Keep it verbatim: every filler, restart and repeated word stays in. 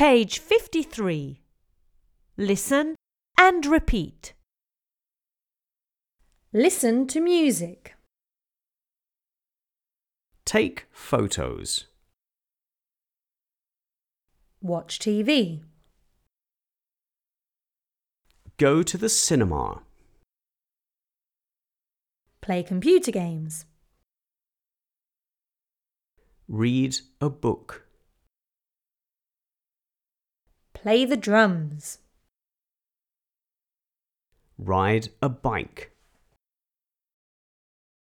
Page fifty-three. Listen and repeat. Listen to music. Take photos. Watch T V. Go to the cinema. Play computer games. Read a book. Play the drums. Ride a bike.